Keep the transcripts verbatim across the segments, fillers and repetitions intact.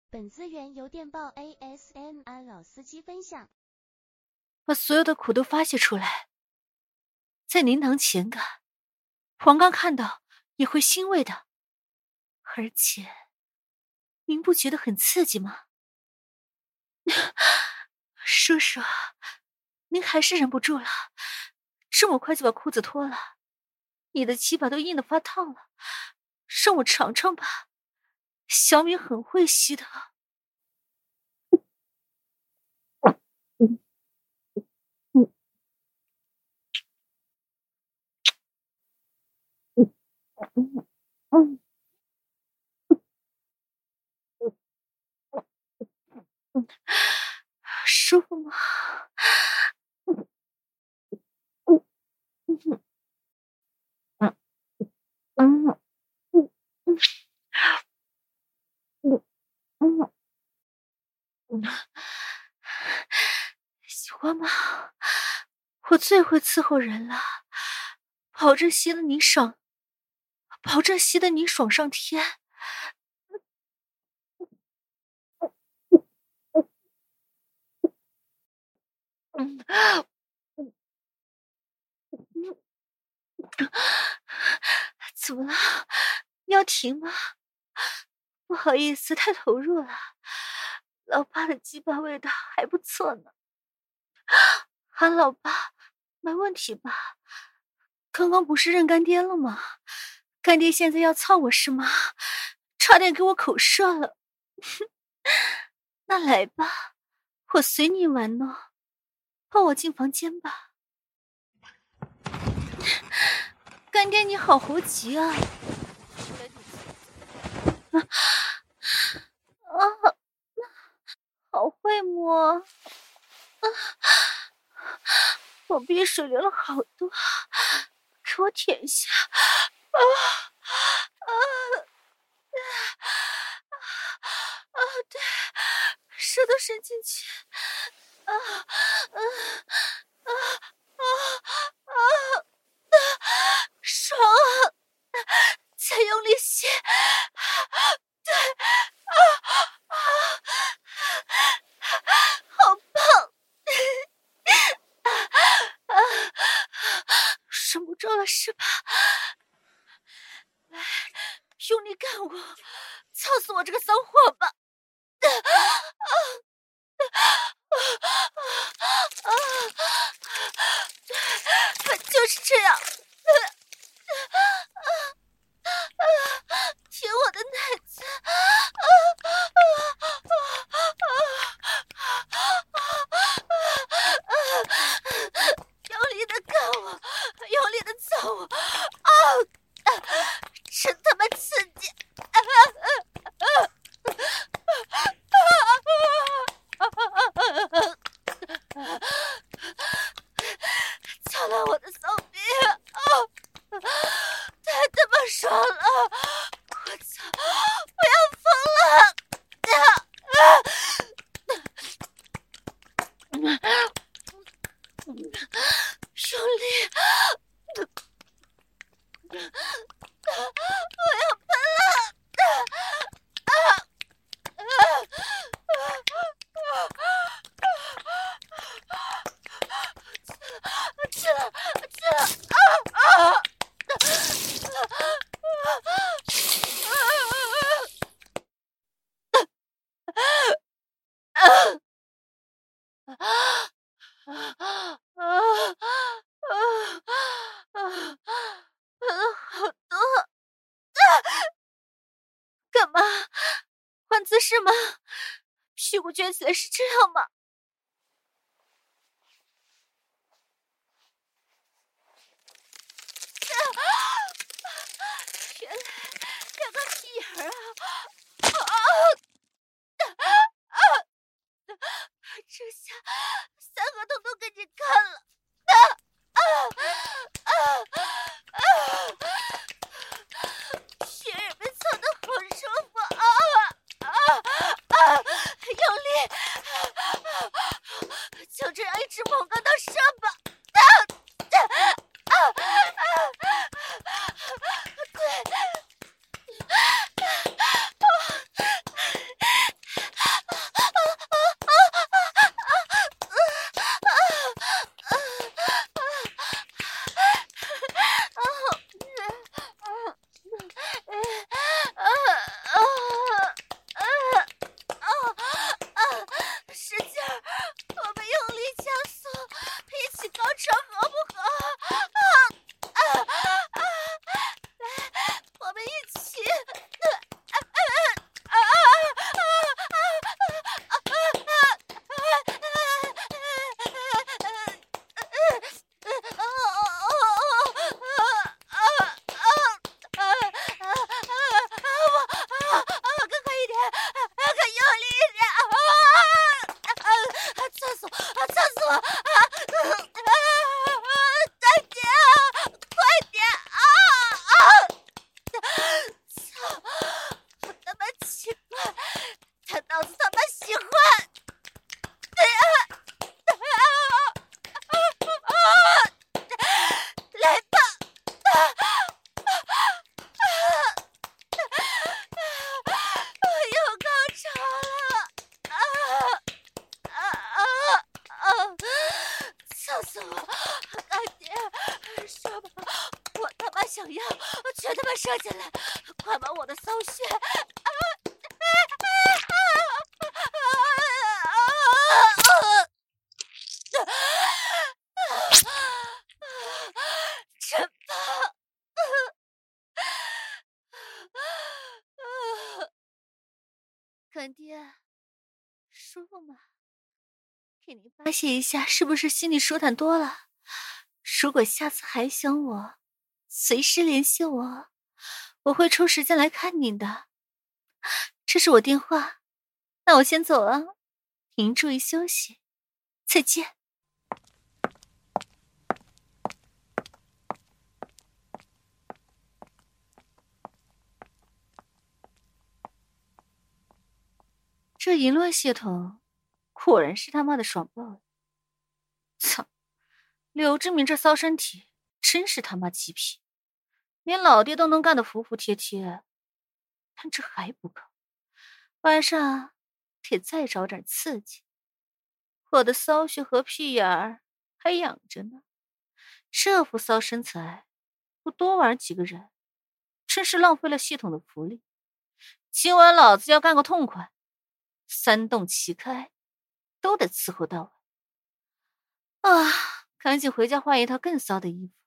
本资源由电报 A S M R 老司机分享。 把所有的苦都发泄出来，在您堂前感，皇刚看到也会欣慰的。而且，您不觉得很刺激吗？叔叔，您还是忍不住了，这么快就把裤子脱了，你的鸡巴都硬得发烫了，让我尝尝吧。小米很会吸的。嗯嗯嗯嗯嗯嗯，舒服吗？嗯嗯嗯嗯嗯嗯嗯嗯嗯，喜欢吗？我最会伺候人了，保证吸了你爽，保证吸得你爽上天。嗯嗯嗯，怎么了？你要停吗？不好意思，太投入了。老爸的鸡巴味道还不错呢。喊老爸，没问题吧？刚刚不是认干爹了吗？干爹现在要操我是吗？差点给我口射了。那来吧，我随你玩呢。抱我进房间吧。干爹你好猴急啊！啊啊！好会摸啊！我鼻水流了好多，给我舔一下。啊啊啊啊！对，舌头伸进去。啊啊啊啊啊！爽啊！再用力吸。对，啊啊！好棒！啊啊！忍不住了是吧？来，用力干我，操死我这个骚货吧！啊啊啊啊！对，就是这样。啊啊啊！舔我的奶子！啊啊啊啊啊！用力的干我，用力的操我！啊！真他妈刺激！啊啊啊！操到我的骚逼！啊！太他妈爽了！我操！我要疯了！啊啊！用力！我要喷了！啊啊啊！去了去了！啊啊！好多！干嘛？换姿势吗？屁股撅起来是这样吗？原来两个屁眼儿啊！啊啊！这下三个洞都给你看了！啊啊啊啊！血也被操得好舒服啊啊啊！用力！就这样一直猛干到射吧！啊啊啊！对。 射进来，快把我的骚穴！真棒！干爹，舒服吗？给您发泄一下，是不是心里舒坦多了？如果下次还想我，随时联系我，我会抽时间来看您的。这是我电话，那我先走了，您注意休息，再见。这淫乱系统果然是他妈的爽爆了！操，柳志明这骚身体真是他妈极品，连老爹都能干得服服帖帖。但这还不够，晚上得再找点刺激。我的骚穴和屁眼儿还养着呢，这副骚身材不多玩几个人，真是浪费了系统的福利。今晚老子要干个痛快，三洞齐开，都得伺候到晚。啊，赶紧回家换一套更骚的衣服。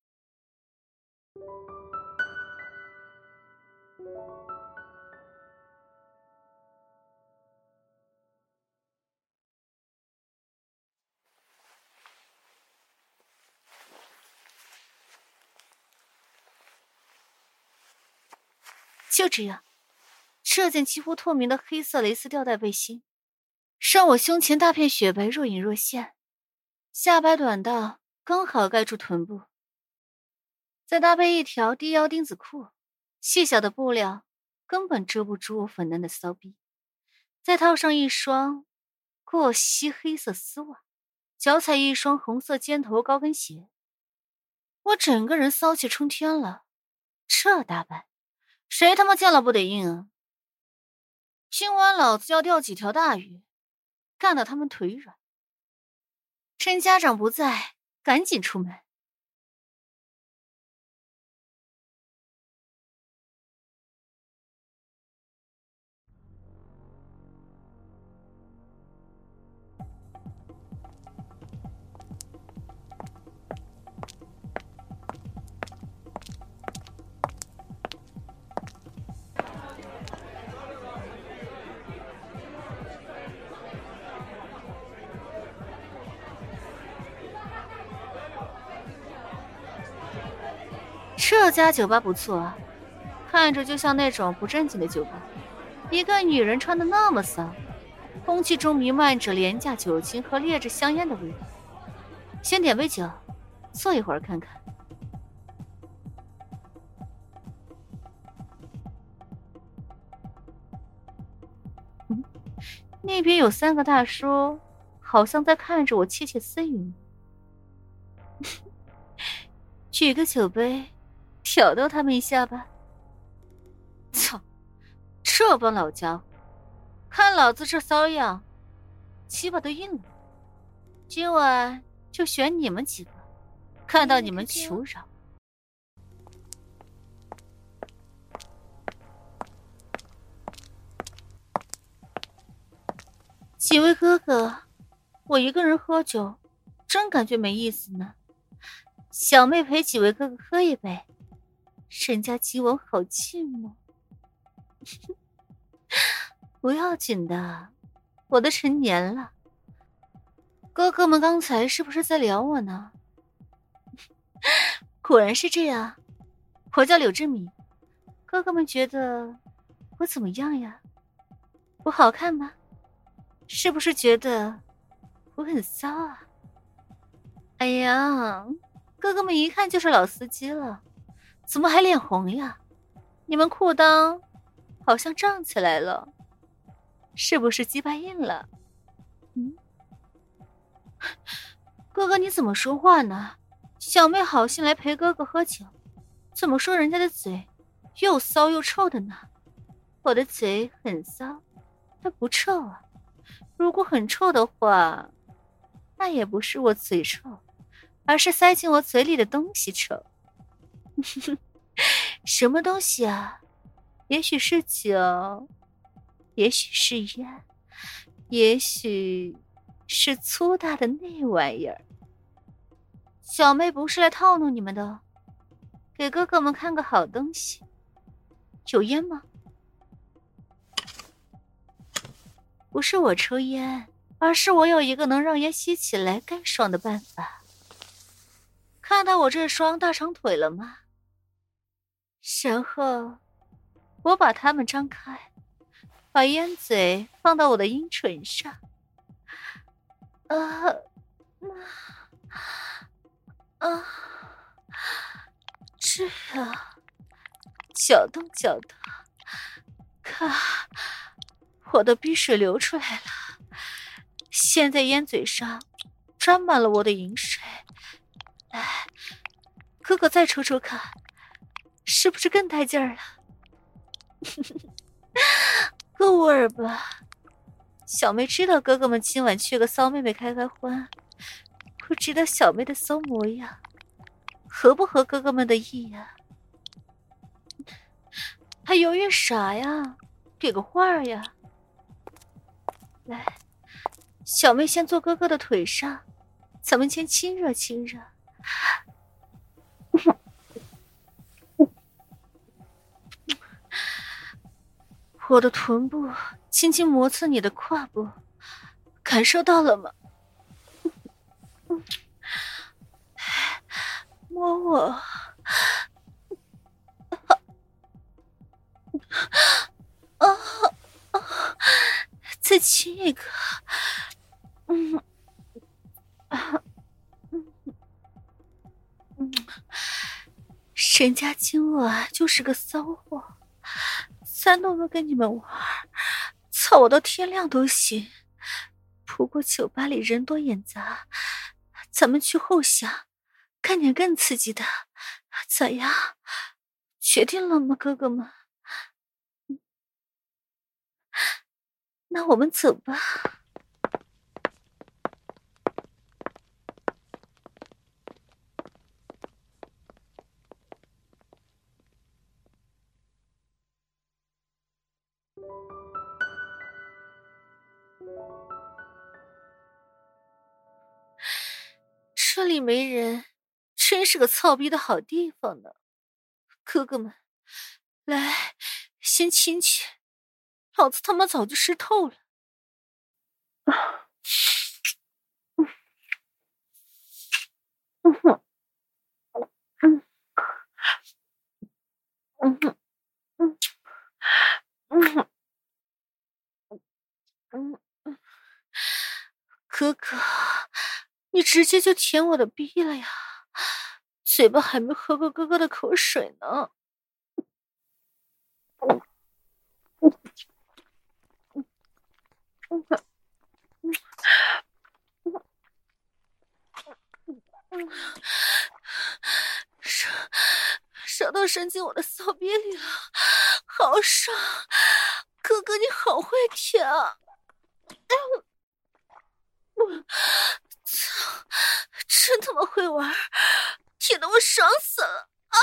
就这样，这件几乎透明的黑色蕾丝吊带背心，让我胸前大片雪白若隐若现，下摆短到刚好盖住臀部，再搭配一条低腰丁字裤，细小的布料根本遮不住我粉嫩的骚逼，再套上一双过膝黑色丝袜，脚踩一双红色尖头高跟鞋，我整个人骚气冲天了。这打扮谁他妈见了不得硬啊！今晚老子要钓几条大鱼，干到他们腿软。趁家长不在，赶紧出门。这家酒吧不错啊，看着就像那种不正经的酒吧。一个女人穿得那么骚，空气中弥漫着廉价酒精和劣质香烟的味道。先点杯酒，坐一会儿看看。嗯，那边有三个大叔，好像在看着我窃窃私语。举个酒杯挑逗他们一下吧。操，这帮老家伙，看老子这骚样，鸡巴都硬了。今晚就选你们几个，看到你们求饶。几位哥哥，我一个人喝酒，真感觉没意思呢。小妹陪几位哥哥喝一杯，人家今晚好寂寞。不要紧的，我都成年了。哥哥们刚才是不是在聊我呢？果然是这样。我叫柳志敏，哥哥们觉得我怎么样呀？我好看吗？是不是觉得我很骚啊？哎呀，哥哥们一看就是老司机了，怎么还脸红呀？你们裤裆好像胀起来了，是不是鸡巴硬了？嗯，哥哥你怎么说话呢？小妹好心来陪哥哥喝酒，怎么说人家的嘴又骚又臭的呢？我的嘴很骚，但不臭啊。如果很臭的话，那也不是我嘴臭，而是塞进我嘴里的东西臭。 什么东西啊？也许是酒，也许是烟，也许是粗大的那玩意儿。小妹不是来套路你们的，给哥哥们看个好东西。有烟吗？不是我抽烟，而是我有一个能让烟吸起来干爽的办法。看到我这双大长腿了吗？然后我把它们张开，把烟嘴放到我的阴唇上。啊啊，这样搅动搅动，看我的鼻水流出来了，现在烟嘴上沾满了我的饮水。来，哥哥再抽抽看，是不是更带劲儿了？够味儿吧？小妹知道哥哥们今晚去个骚妹妹开开欢，不知道小妹的骚模样合不合哥哥们的意呀？还犹豫啥呀？给个话儿呀！来，小妹先坐哥哥的腿上，咱们先亲热亲热。我的臀部轻轻摩擦你的胯部，感受到了吗？摸我，啊啊！再亲一个，嗯啊嗯嗯，人家今晚就是个骚货，三顿都跟你们玩，操我到天亮都行。不过酒吧里人多眼杂，咱们去后巷干点更刺激的，咋样？决定了吗，哥哥们？那我们走吧。这里没人，真是个操逼的好地方呢。哥哥们，来，先亲亲，老子他妈早就湿透了。啊，嗯嗯哼，嗯嗯哼，嗯嗯哼，嗯嗯，哥哥，你直接就舔我的逼了呀？嘴巴还没喝过哥哥的口水呢。嗯嗯嗯嗯嗯嗯，射射到伸进我的骚逼里了，好爽！哥哥你好会舔啊！操，真他妈会玩，舔得我爽死了啊！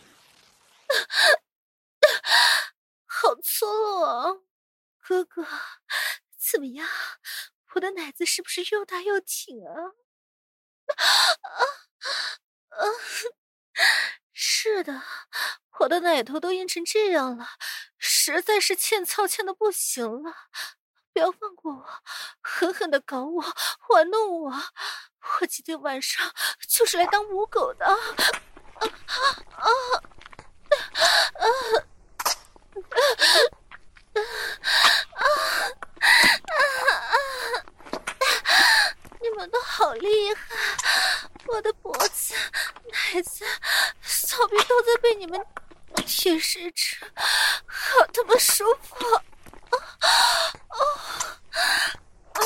好粗鲁啊！哥哥，怎么样？我的奶子是不是又大又挺啊？啊啊！是的，我的奶头都硬成这样了，实在是欠操欠的不行了。不要放过我，狠狠的搞我，玩弄我！我今天晚上就是来当母狗的！啊啊啊！啊你们都好厉害，我的脖子、奶子、骚逼都在被你们舔舐着，好他妈舒服！啊啊啊！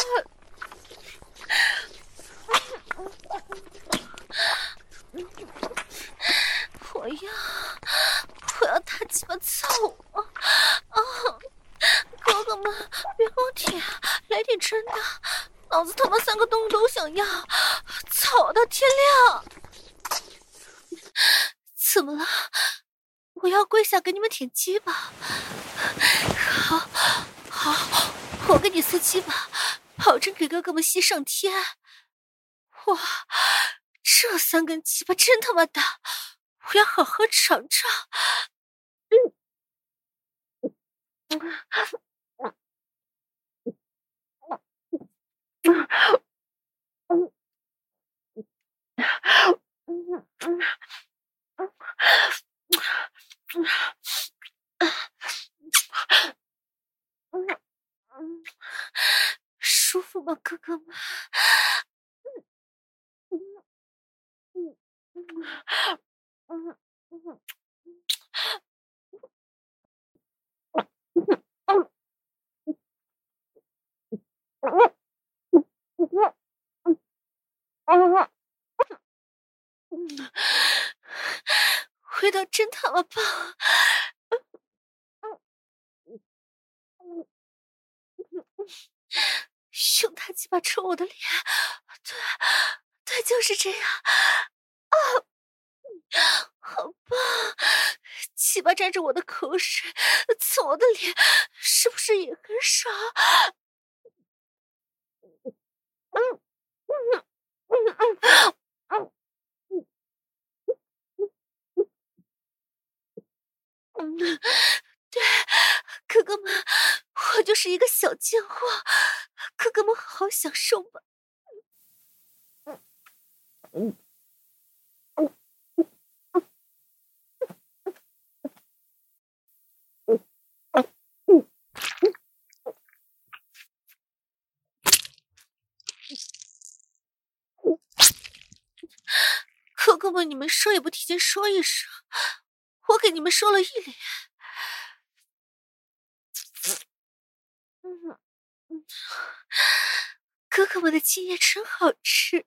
我要，我要大鸡巴操我！啊！哥哥们，别光舔，来点真的！老子他妈三个洞都想要，操到天亮！怎么了？ 我要跪下给你们舔鸡巴。好，好，我给你撕鸡巴，保证给哥哥们吸上天。哇，这三根鸡巴真他妈大，我要好好尝尝。嗯。舒服吗，哥哥们？味道真他妈棒！用大鸡巴抽我的脸，对，对，就是这样。啊，好棒！鸡巴沾着我的口水，蹭我的脸，是不是也很爽？嗯嗯嗯嗯嗯。嗯，对，哥哥们，我就是一个小贱货，哥哥们好好享受吧。嗯嗯嗯嗯嗯嗯嗯，哥哥们，你们说也不提前说一声，我给你们说了一脸。嗯嗯，哥哥们的精液真好吃，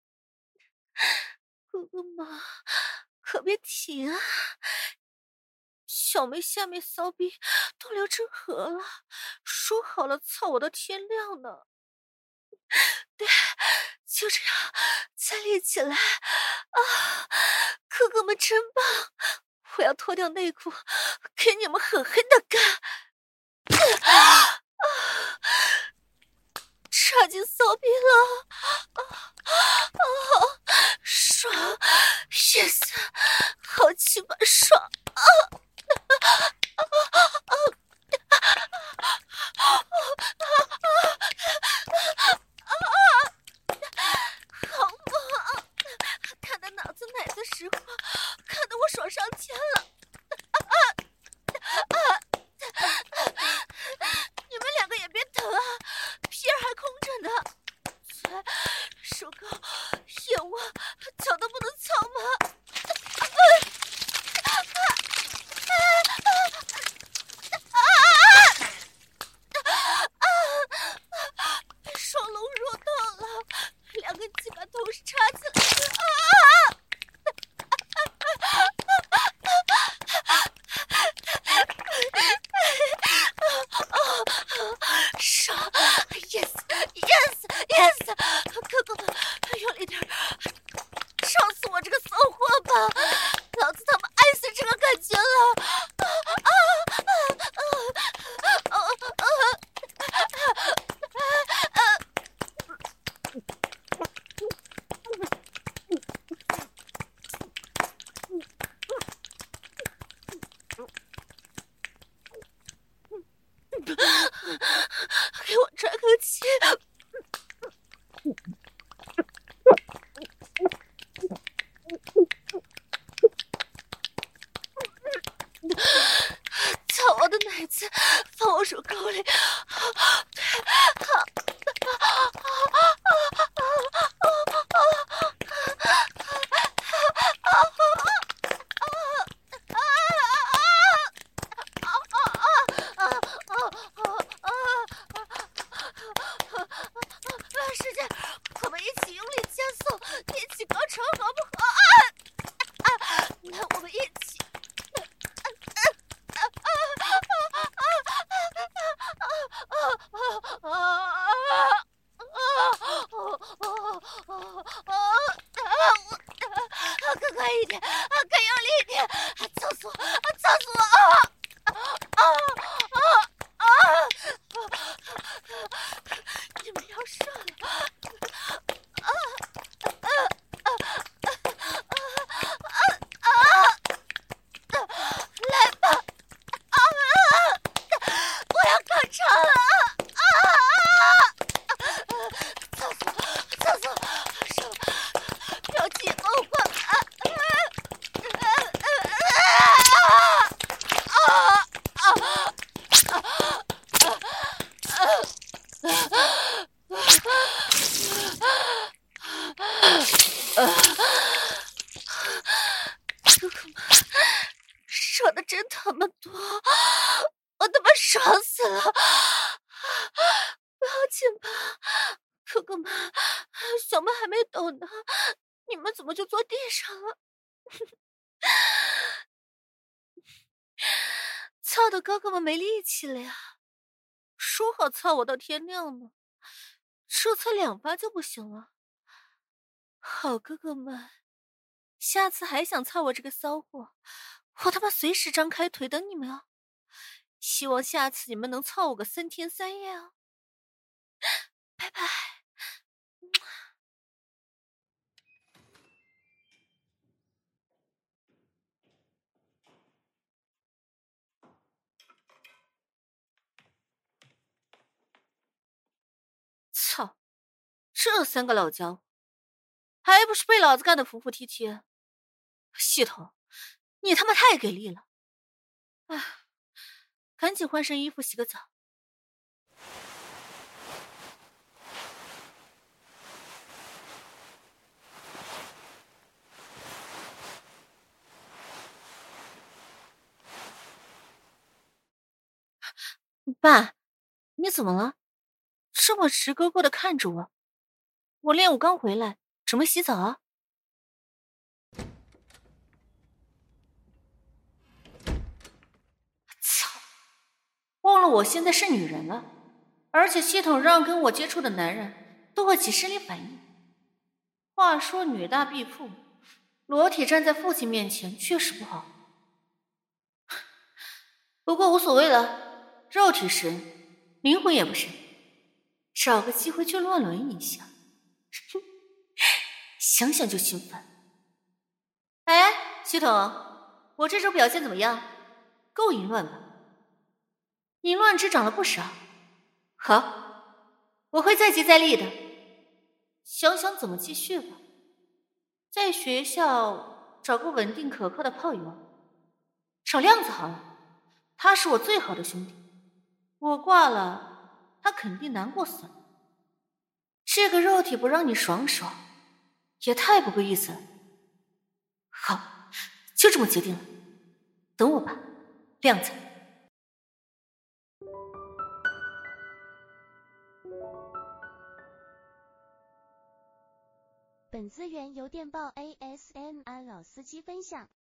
哥哥们可别停啊！小妹下面骚逼都流成河了，说好了操我到天亮呢。对，就这样，再立起来啊！哥哥们真棒，我要脱掉内裤，给你们狠狠的干！啊！插进骚逼了！啊啊！爽 ，yes， 好鸡巴爽啊！啊啊啊！好猛！看得脑子奶子实话，看得我爽上天了！啊啊啊！你们两个也别疼啊，屁儿还空着呢。嘴、手高、眼窝、脚都不能操吗？双龙入道了，两个鸡巴同时插起来，啊！爽 ，yes yes yes， 哥哥们用力点，烧死我这个骚货吧！老子他妈爱死这个感觉了！啊啊啊啊啊啊！给我喘口气！操我的奶子，放我手沟里！对，好。使劲，我们一起用力加速，一起高潮，好不好？啊啊！那我们一起。啊啊啊啊啊啊啊啊！ 小妹还没抖呢，你们怎么就坐地上了？操的哥哥们没力气了呀！说好操我到天亮呢，这才两发就不行了。好哥哥们，下次还想操我这个骚货，我他妈随时张开腿等你们啊！希望下次你们能操我个三天三夜啊！拜拜。操，这三个老家伙，还不是被老子干得服服帖帖？系统，你他妈太给力了！哎，赶紧换身衣服，洗个澡。爸，你怎么了？这么直勾勾的看着我。我练武刚回来，准备洗澡啊。操！忘了我现在是女人了，而且系统让跟我接触的男人都会起生理反应。话说女大必负，裸体站在父亲面前确实不好。不过无所谓了，肉体神，灵魂也不是，找个机会去乱伦一下，想想就兴奋。哎，系统，我这周表现怎么样？够淫乱吧？淫乱值涨了不少。好，我会再接再厉的。想想怎么继续吧。在学校找个稳定可靠的炮友，找亮子好了，他是我最好的兄弟，我挂了，他肯定难过死了。这个肉体不让你爽爽，也太不够意思了。好，就这么决定了，等我吧，亮子。 本资源由电报 A S M R 老司机分享。